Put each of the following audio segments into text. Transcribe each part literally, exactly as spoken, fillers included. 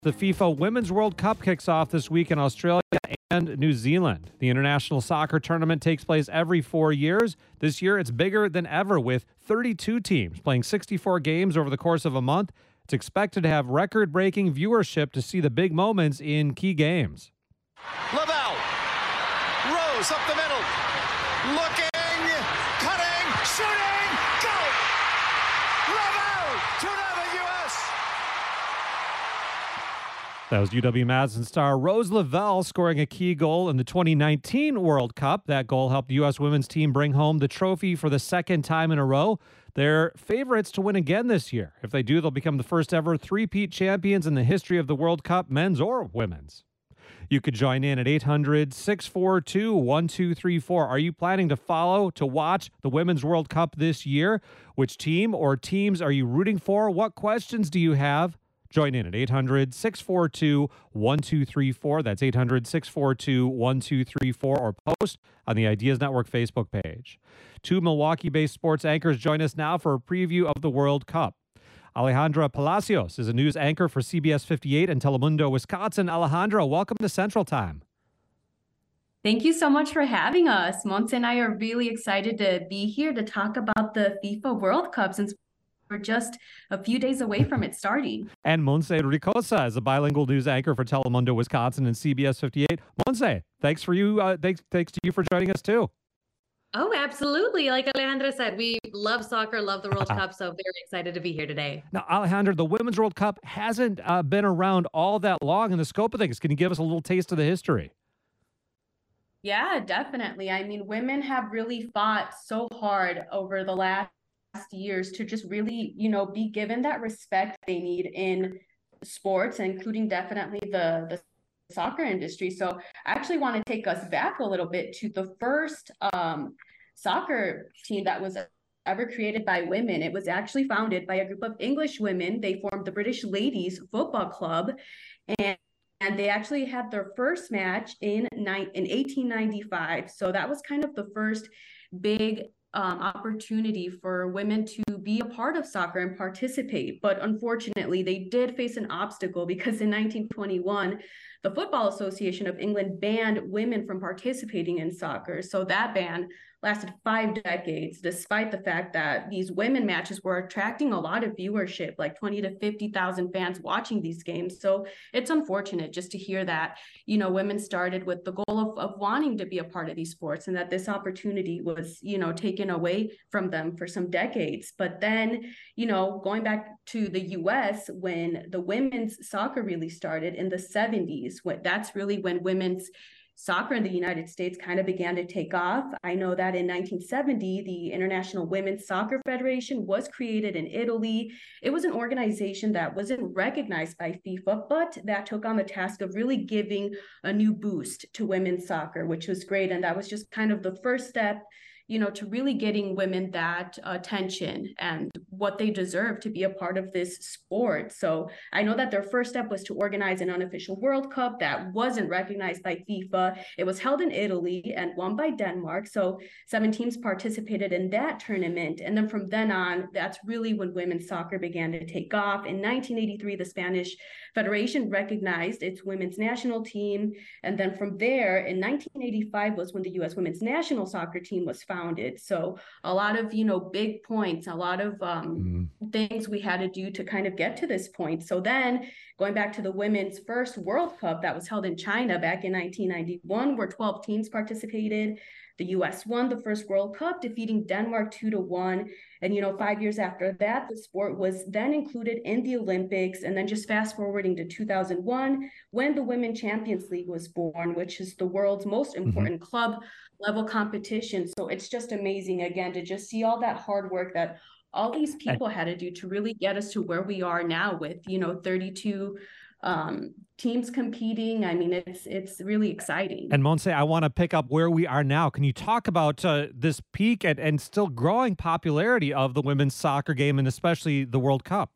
The FIFA Women's World Cup kicks off this week in Australia and New Zealand. The international soccer tournament takes place every four years. This year, it's bigger than ever with thirty-two teams playing sixty-four games over the course of a month. It's expected to have record-breaking viewership to see the big moments in key games. Lavelle, Rose up the middle, looking, cutting, shooting, go! Lavelle, two nothing U S. That was U W-Madison star Rose Lavelle scoring a key goal in the twenty nineteen World Cup. That goal helped the U S women's team bring home the trophy for the second time in a row. They're favorites to win again this year. If they do, they'll become the first ever three-peat champions in the history of the World Cup, men's or women's. You could join in at eight hundred, six four two, one two three four. Are you planning to follow, to watch the Women's World Cup this year? Which team or teams are you rooting for? What questions do you have? Join in at eight hundred, six four two, one two three four. That's eight hundred, six four two, one two three four, or post on the Ideas Network Facebook page. Two Milwaukee-based sports anchors join us now for a preview of the World Cup. Alejandra Palacios is a news anchor for C B S fifty-eight in Telemundo, Wisconsin. Alejandra, welcome to Central Time. Thank you so much for having us. Montse and I are really excited to be here to talk about the FIFA World Cup since we're just a few days away from it starting. And Montse Ricosa is a bilingual news anchor for Telemundo, Wisconsin and C B S fifty-eight. Montse, thanks for you. Uh, thanks, thanks to you for joining us too. Oh, absolutely. Like Alejandra said, we love soccer, love the World Cup, so very excited to be here today. Now, Alejandra, the Women's World Cup hasn't uh, been around all that long in the scope of things. Can you give us a little taste of the history? Yeah, definitely. I mean, women have really fought so hard over the last years to just really, you know, be given that respect they need in sports, including definitely the the soccer industry. So I actually want to take us back a little bit to the first um, soccer team that was ever created by women. It was actually founded by a group of English women. They formed the British Ladies Football Club, and and they actually had their first match in in eighteen ninety-five. So that was kind of the first big Um, opportunity for women to be a part of soccer and participate. But unfortunately, they did face an obstacle because in nineteen twenty-one, the Football Association of England banned women from participating in soccer. So that ban lasted five decades, despite the fact that these women matches were attracting a lot of viewership, like twenty to fifty thousand fans watching these games. So it's unfortunate just to hear that, you know, women started with the goal of, of wanting to be a part of these sports and that this opportunity was, you know, taken away from them for some decades. But then, you know, going back to the U S, when the women's soccer really started in the seventies, when, that's really when women's soccer in the United States kind of began to take off. I know that in nineteen seventy, the International Women's Soccer Federation was created in Italy. It was an organization that wasn't recognized by FIFA, but that took on the task of really giving a new boost to women's soccer, which was great. And that was just kind of the first step, you know, to really getting women that attention and what they deserve to be a part of this sport. So I know that their first step was to organize an unofficial World Cup that wasn't recognized by FIFA. It was held in Italy and won by Denmark. So seven teams participated in that tournament. And then from then on, that's really when women's soccer began to take off. In nineteen eighty-three, the Spanish Federation recognized its women's national team. And then from there, in nineteen eighty-five was when the U S women's national soccer team was founded. So a lot of, you know, big points, a lot of um, mm. things we had to do to kind of get to this point. So then going back to the women's first World Cup that was held in China back in nineteen ninety-one, where twelve teams participated. The U S won the first World Cup, defeating Denmark two to one. And, you know, five years after that, the sport was then included in the Olympics. And then just fast forwarding to two thousand one, when the Women Champions League was born, which is the world's most important mm-hmm. club level competition. So it's just amazing, again, to just see all that hard work that all these people had to do to really get us to where we are now with, you know, thirty-two um, teams competing. I mean, it's it's really exciting. And Montse, I want to pick up where we are now. Can you talk about uh, this peak and, and still growing popularity of the women's soccer game and especially the World Cup?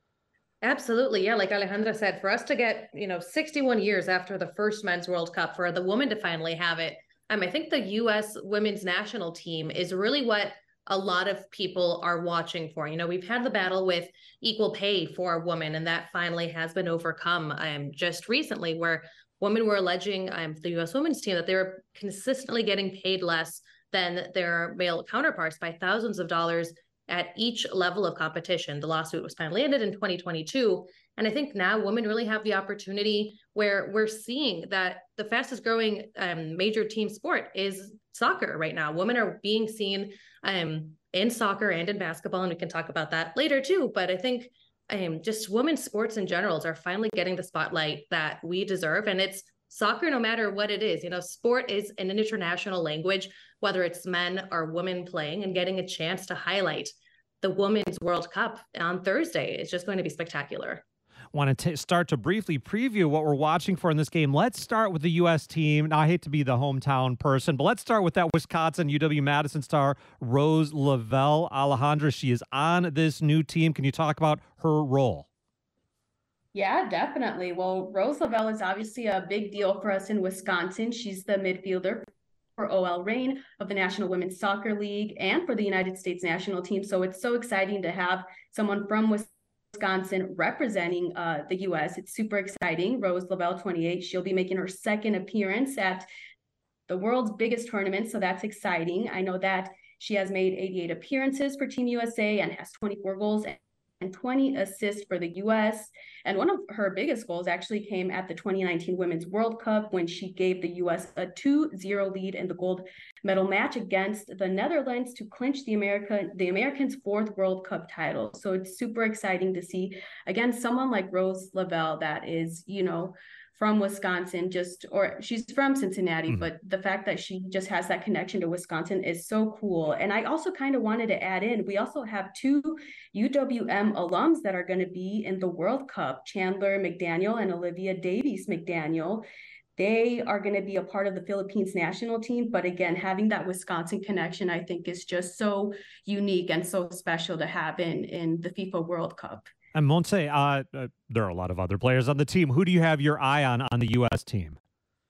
Absolutely. Yeah. Like Alejandra said, for us to get, you know, sixty-one years after the first men's World Cup, for the woman to finally have it, um, I think the U S women's national team is really what a lot of people are watching for. You know, we've had the battle with equal pay for women, and that finally has been overcome um, just recently, where women were alleging um, the U S women's team that they were consistently getting paid less than their male counterparts by thousands of dollars at each level of competition. The lawsuit was finally ended in twenty twenty-two. And I think now women really have the opportunity where we're seeing that the fastest growing um, major team sport is soccer right now. Women are being seen um, in soccer and in basketball, and we can talk about that later too. But I think um, just women's sports in general are finally getting the spotlight that we deserve. And it's soccer, no matter what it is. You know, sport is an international language, whether it's men or women playing, and getting a chance to highlight the Women's World Cup on Thursday is just going to be spectacular. Want to start to briefly preview what we're watching for in this game. Let's start with the U S team. Now, I hate to be the hometown person, but let's start with that Wisconsin U W-Madison star, Rose Lavelle. Alejandra, she is on this new team. Can you talk about her role? Yeah, definitely. Well, Rose Lavelle is obviously a big deal for us in Wisconsin. She's the midfielder for O L Reign of the National Women's Soccer League and for the United States national team. So it's so exciting to have someone from Wisconsin Wisconsin representing uh, the U S. It's super exciting. Rose Lavelle, twenty-eight, she'll be making her second appearance at the world's biggest tournament, so that's exciting. I know that she has made eighty-eight appearances for Team U S A and has twenty-four goals and twenty assists for the U S. And one of her biggest goals actually came at the twenty nineteen Women's World Cup when she gave the U S a two zero lead in the gold medal match against the Netherlands to clinch the America, the Americans' fourth World Cup title. So it's super exciting to see, again, someone like Rose Lavelle that is, you know, from Wisconsin, just, or she's from Cincinnati, mm-hmm. but the fact that she just has that connection to Wisconsin is so cool. And I also kind of wanted to add in, we also have two U W M alums that are going to be in the World Cup, Chandler McDaniel and Olivia Davies McDaniel. They are going to be a part of the Philippines national team. But again, having that Wisconsin connection, I think is just so unique and so special to have in, in the FIFA World Cup. And Montse, uh, uh, there are a lot of other players on the team. Who do you have your eye on on the U S team?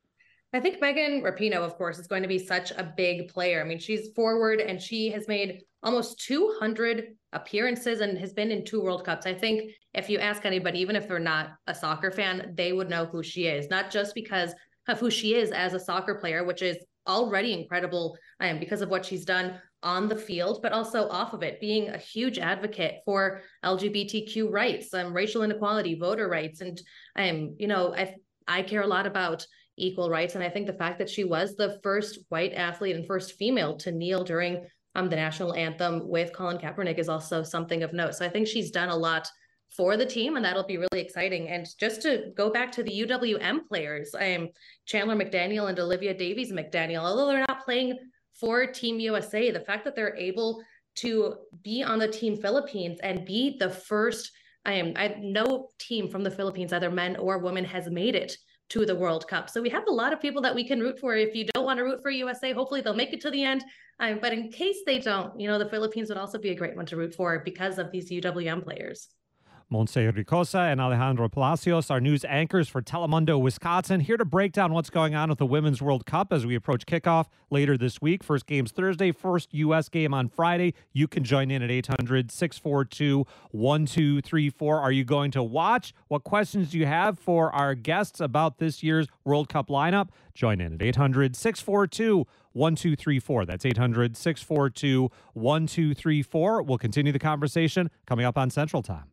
I think Megan Rapinoe, of course, is going to be such a big player. I mean, she's forward and she has made almost two hundred appearances and has been in two World Cups. I think if you ask anybody, even if they're not a soccer fan, they would know who she is, not just because of who she is as a soccer player, which is already incredible um, because of what she's done on the field, but also off of it, being a huge advocate for L G B T Q rights, um, racial inequality, voter rights. And, um, you know, I, I care a lot about equal rights. And I think the fact that she was the first white athlete and first female to kneel during um, the national anthem with Colin Kaepernick is also something of note. So I think she's done a lot for the team, and that'll be really exciting. And just to go back to the U W M players, um, Chandler McDaniel and Olivia Davies McDaniel, although they're not playing for Team U S A, the fact that they're able to be on the Team Philippines and be the first, um, I no team from the Philippines, either men or women, has made it to the World Cup. So we have a lot of people that we can root for. If you don't want to root for U S A, hopefully they'll make it to the end. Um, but in case they don't, you know, the Philippines would also be a great one to root for because of these U W M players. Montse Ricosa and Alejandro Palacios, our news anchors for Telemundo Wisconsin, here to break down what's going on with the Women's World Cup as we approach kickoff later this week. First game's Thursday, first U S game on Friday. You can join in at eight hundred, six four two, one two three four. Are you going to watch? What questions do you have for our guests about this year's World Cup lineup? Join in at eight hundred, six four two, one two three four. That's eight hundred, six four two, one two three four. We'll continue the conversation coming up on Central Time.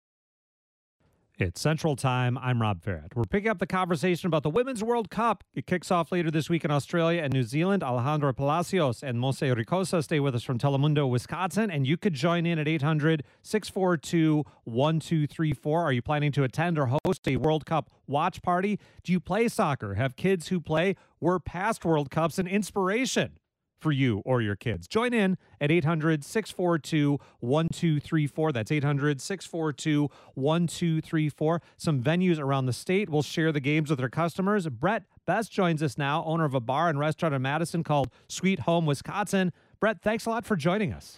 It's Central Time. I'm Rob Farrett. We're picking up the conversation about the Women's World Cup. It kicks off later this week in Australia and New Zealand. Alejandro Palacios and Montse Ricosa stay with us from Telemundo, Wisconsin, and you could join in at eight hundred, six four two, one two three four. Are you planning to attend or host a World Cup watch party? Do you play soccer? Have kids who play? Were past World Cups an inspiration for you or your kids? Join in at eight hundred, six four two, one two three four. That's eight hundred, six four two, one two three four. Some venues around the state will share the games with their customers. Brett Best joins us now, owner of a bar and restaurant in Madison called Sweet Home Wisconsin. Brett, thanks a lot for joining us.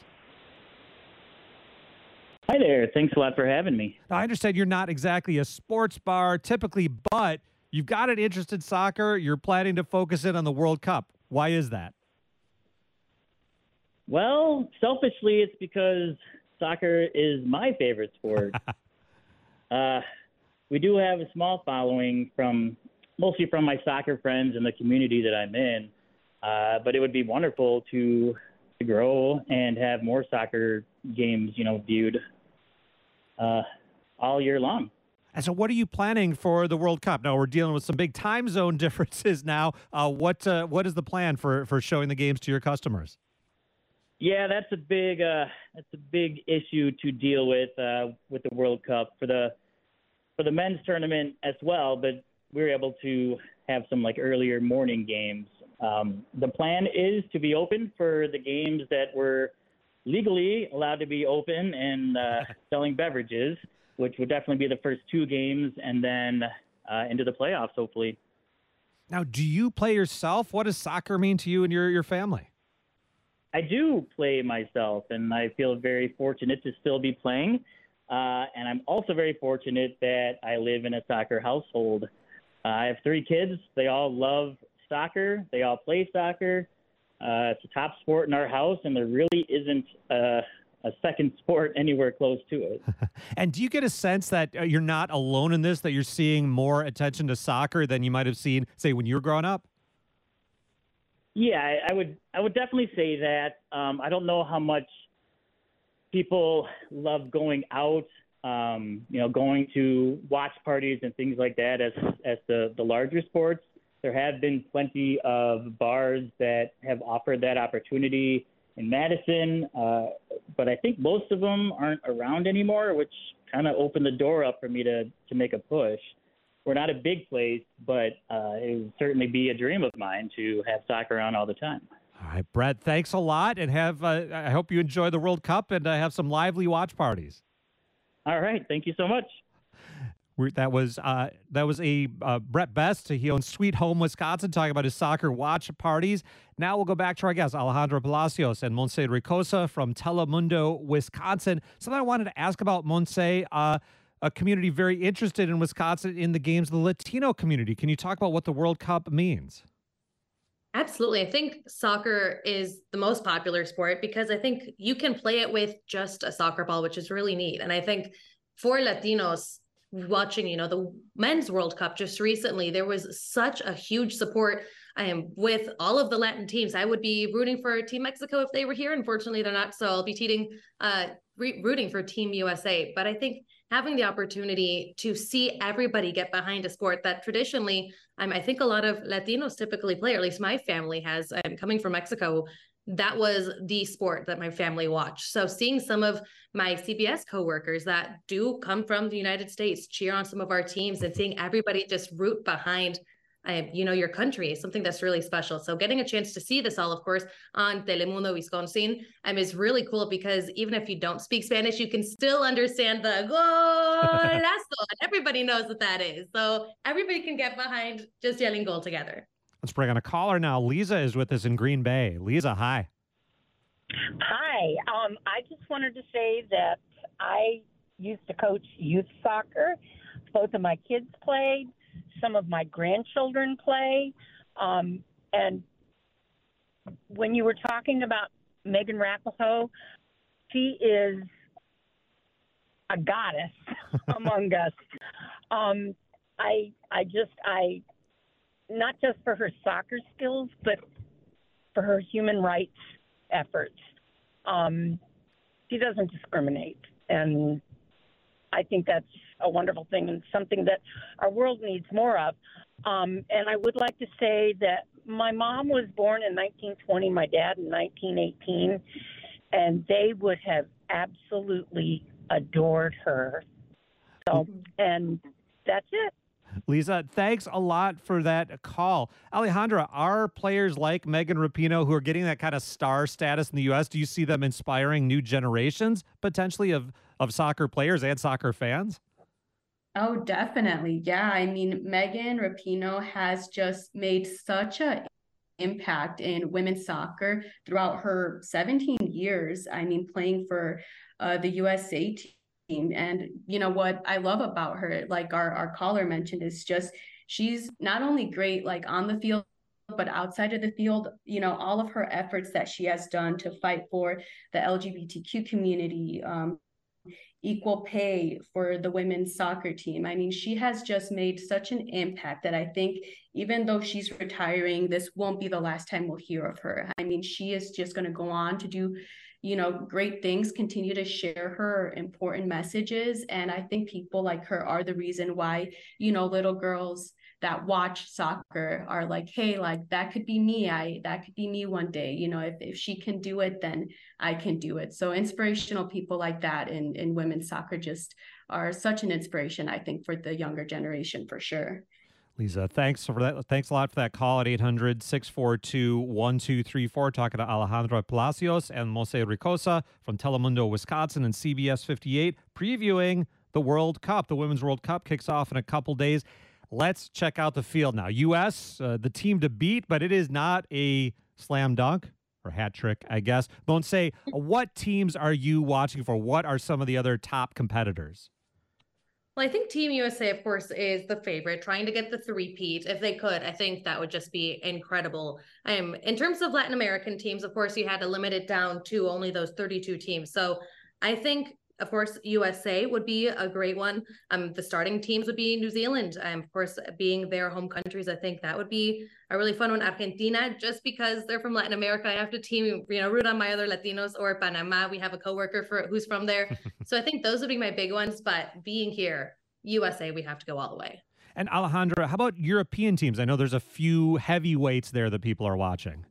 Hi there. Thanks a lot for having me. Now, I understand you're not exactly a sports bar typically, but you've got an interest in soccer. You're planning to focus in on the World Cup. Why is that? Well, selfishly, it's because soccer is my favorite sport. uh, we do have a small following from mostly from my soccer friends and the community that I'm in. Uh, but it would be wonderful to to grow and have more soccer games, you know, viewed uh, all year long. And so, what are you planning for the World Cup? Now we're dealing with some big time zone differences. Now, uh, what uh, what is the plan for for showing the games to your customers? Yeah, that's a big uh, that's a big issue to deal with uh, with the World Cup for the for the men's tournament as well. But we were able to have some like earlier morning games. Um, the plan is to be open for the games that were legally allowed to be open and uh, selling beverages, which would definitely be the first two games, and then uh, into the playoffs, hopefully. Now, do you play yourself? What does soccer mean to you and your your family? I do play myself, and I feel very fortunate to still be playing. Uh, and I'm also very fortunate that I live in a soccer household. Uh, I have three kids. They all love soccer. They all play soccer. Uh, it's a top sport in our house, and there really isn't a, a second sport anywhere close to it. And do you get a sense that uh, you're not alone in this, that you're seeing more attention to soccer than you might have seen, say, when you were growing up? Yeah, I, I would I would definitely say that. Um, I don't know how much people love going out, um, you know, going to watch parties and things like that as as the, the larger sports. There have been plenty of bars that have offered that opportunity in Madison, uh, but I think most of them aren't around anymore, which kind of opened the door up for me to, to make a push. We're not a big place, but uh, it would certainly be a dream of mine to have soccer on all the time. All right, Brett, thanks a lot, and have uh, I hope you enjoy the World Cup and uh, have some lively watch parties. All right, thank you so much. We're, that was uh, that was a uh, Brett Best. He owns Sweet Home Wisconsin, talking about his soccer watch parties. Now we'll go back to our guests, Alejandra Palacios and Montse Ricosa from Telemundo, Wisconsin. Something I wanted to ask about, Montse, uh, a community very interested in Wisconsin in the games, the Latino community. Can you talk about what the World Cup means? Absolutely. I think soccer is the most popular sport because I think you can play it with just a soccer ball, which is really neat. And I think for Latinos, watching, you know, the men's World Cup just recently, there was such a huge support. I am with all of the Latin teams. I would be rooting for Team Mexico if they were here. Unfortunately, they're not. So I'll be teeting, uh, re- rooting for Team U S A. But I think having the opportunity to see everybody get behind a sport that traditionally, um, I think a lot of Latinos typically play, or at least my family has. I'm coming from Mexico. That was the sport that my family watched. So seeing some of my C B S coworkers that do come from the United States cheer on some of our teams and seeing everybody just root behind, uh, you know, your country is something that's really special. So getting a chance to see this all, of course, on Telemundo Wisconsin um, is really cool because even if you don't speak Spanish, you can still understand the golazo, and everybody knows what that is. So everybody can get behind just yelling goal together. Let's bring on a caller now. Lisa is with us in Green Bay. Lisa, hi. Hi. Um, I just wanted to say that I used to coach youth soccer. Both of my kids played. Some of my grandchildren play. Um, and when you were talking about Megan Rapinoe, she is a goddess among us. Um, I I just I. not just for her soccer skills, but for her human rights efforts. Um, she doesn't discriminate. And I think that's a wonderful thing and something that our world needs more of. Um, and I would like to say that my mom was born in nineteen twenty, my dad in nineteen eighteen, and they would have absolutely adored her. So, and that's it. Lisa, thanks a lot for that call. Alejandra, are players like Megan Rapinoe who are getting that kind of star status in the U S, do you see them inspiring new generations potentially of, of soccer players and soccer fans? Oh, definitely. Yeah. I mean, Megan Rapinoe has just made such a impact in women's soccer throughout her seventeen years. I mean, playing for uh, the U S A team. And you know what I love about her, like our, our caller mentioned, is just she's not only great like on the field but outside of the field, you know, all of her efforts that she has done to fight for the L G B T Q community, um, equal pay for the women's soccer team. I mean, she has just made such an impact that I think even though she's retiring, this won't be the last time we'll hear of her. I mean, she is just going to go on to do, you know, great things, continue to share her important messages. And I think people like her are the reason why, you know, little girls that watch soccer are like, hey, like that could be me. I that could be me one day. You know, if, if she can do it, then I can do it. So inspirational people like that in, in women's soccer just are such an inspiration, I think, for the younger generation for sure. Lisa, thanks for that. Thanks a lot for that call at eight hundred, six four two, one two three four. Talking to Alejandra Palacios and Mose Ricosa from Telemundo, Wisconsin and C B S fifty-eight, previewing the World Cup. The Women's World Cup kicks off in a couple days. Let's check out the field now. U S, uh, the team to beat, but it is not a slam dunk or hat trick, I guess. Monse, what teams are you watching for? What are some of the other top competitors? Well, I think Team U S A, of course, is the favorite, trying to get the three-peat. If they could, I think that would just be incredible. Um, in terms of Latin American teams, of course, you had to limit it down to only those thirty-two teams. So I think, of course, U S A would be a great one. Um, the starting teams would be New Zealand. Um, of course, being their home countries, I think that would be a really fun one. Argentina, just because they're from Latin America, I have to team, you know, root on my other Latinos. Or Panama, we have a coworker for who's from there. So I think those would be my big ones. But being here, U S A, we have to go all the way. And Alejandra, how about European teams? I know there's a few heavyweights there that people are watching.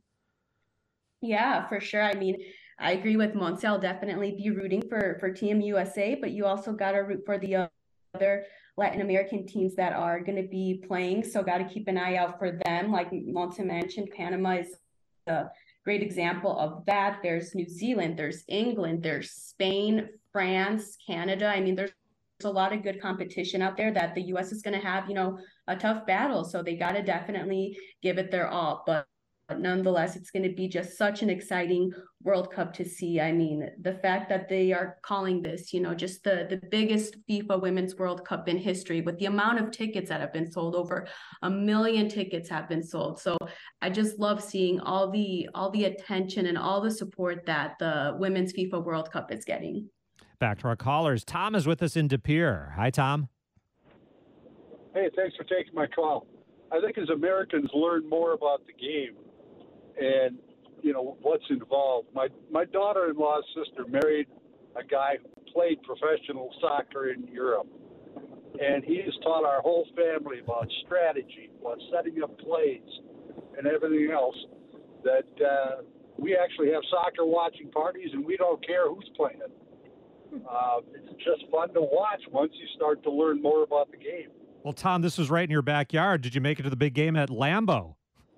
Yeah, for sure. I mean, I agree with Monse. I'll definitely be rooting for, for Team U S A, but you also got to root for the other Latin American teams that are going to be playing. So got to keep an eye out for them. Like Monse mentioned, Panama is a great example of that. There's New Zealand, there's England, there's Spain, France, Canada. I mean, there's a lot of good competition out there that the U S is going to have, you know, a tough battle. So they got to definitely give it their all. But But nonetheless, it's going to be just such an exciting World Cup to see. I mean, the fact that they are calling this, you know, just the, the biggest FIFA Women's World Cup in history, with the amount of tickets that have been sold, over a million tickets have been sold. So I just love seeing all the all the attention and all the support that the Women's FIFA World Cup is getting. Back to our callers. Tom is with us in De Pere. Hi, Tom. Hey, thanks for taking my call. I think as Americans learn more about the game and, you know, what's involved. My my daughter-in-law's sister married a guy who played professional soccer in Europe. And he has taught our whole family about strategy, about setting up plays and everything else, that uh, we actually have soccer watching parties and we don't care who's playing it. Uh, it's just fun to watch once you start to learn more about the game. Well, Tom, this was right in your backyard. Did you make it to the big game at Lambeau?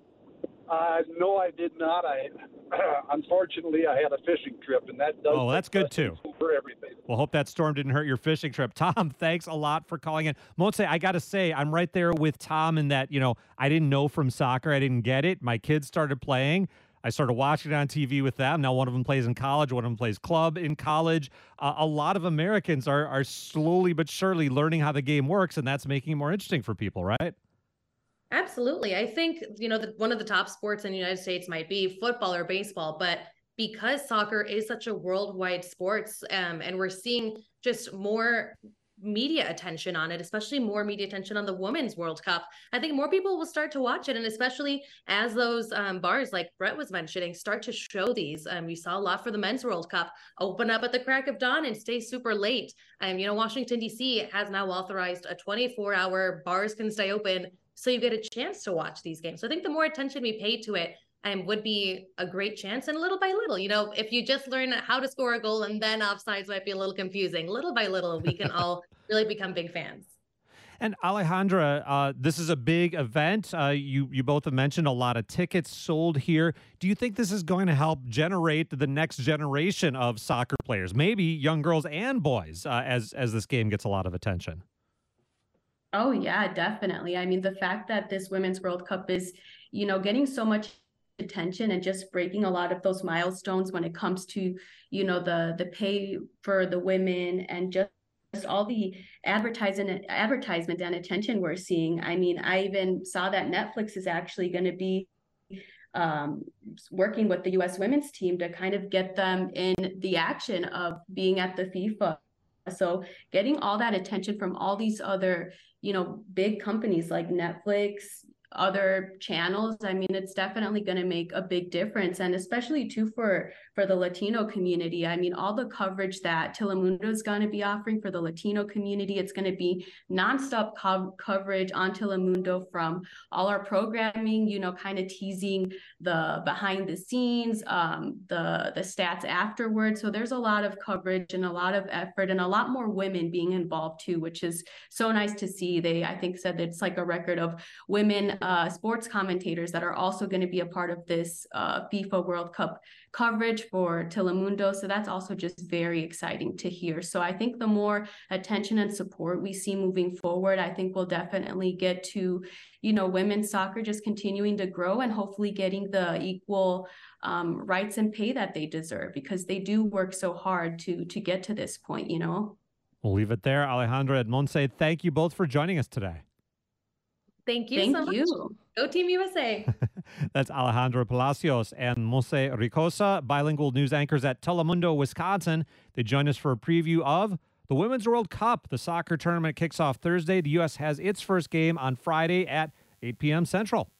Uh, no, I did not. I unfortunately I had a fishing trip, and that does. Oh, that's good too. For everything. Well, hope that storm didn't hurt your fishing trip. Tom, thanks a lot for calling in. Monse, I got to say, I'm right there with Tom in that, you know, I didn't know from soccer. I didn't get it. My kids started playing. I started watching it on T V with them. Now one of them plays in college. One of them plays club in college. Uh, a lot of Americans are are slowly but surely learning how the game works, and that's making it more interesting for people, right? Absolutely. I think, you know, the, one of the top sports in the United States might be football or baseball, but because soccer is such a worldwide sports, um, and we're seeing just more media attention on it, especially more media attention on the Women's World Cup, I think more people will start to watch it. And especially as those um, bars, like Brett was mentioning, start to show these. Um, we saw a lot for the Men's World Cup, open up at the crack of dawn and stay super late. Um, you know, Washington, D C has now authorized a twenty-four hour bars can stay open, so you get a chance to watch these games. So I think the more attention we pay to it, um, would be a great chance. And little by little, you know, if you just learn how to score a goal and then offsides might be a little confusing. Little by little, we can all really become big fans. And Alejandra, uh, this is a big event. Uh, you you both have mentioned a lot of tickets sold here. Do you think this is going to help generate the next generation of soccer players, maybe young girls and boys, uh, as as this game gets a lot of attention? Oh, yeah, definitely. I mean, the fact that this Women's World Cup is, you know, getting so much attention and just breaking a lot of those milestones when it comes to, you know, the the pay for the women and just just all the advertising advertisement and attention we're seeing. I mean, I even saw that Netflix is actually going to be um, working with the U S women's team to kind of get them in the action of being at the FIFA. So getting all that attention from all these other, you know, big companies like Netflix, other channels, I mean, it's definitely going to make a big difference. And especially too for for the Latino community. I mean, all the coverage that Telemundo is going to be offering for the Latino community, it's going to be nonstop co- coverage on Telemundo from all our programming, you know, kind of teasing the behind the scenes, um, the the stats afterwards. So there's a lot of coverage and a lot of effort and a lot more women being involved too, which is so nice to see. They, I think, said it's like a record of women uh, sports commentators that are also going to be a part of this uh, FIFA World Cup coverage for Telemundo. So that's also just very exciting to hear. So I think the more attention and support we see moving forward, I think we'll definitely get to, you know, women's soccer just continuing to grow and hopefully getting the equal um, rights and pay that they deserve, because they do work so hard to to get to this point, you know. We'll leave it there. Alejandra and Monse, thank you both for joining us today. Thank you Thank so you. much. Go Team U S A. That's Alejandra Palacios and Monse Ricosa, bilingual news anchors at Telemundo, Wisconsin. They join us for a preview of the Women's World Cup. The soccer tournament kicks off Thursday. The U S has its first game on Friday at eight p.m. Central.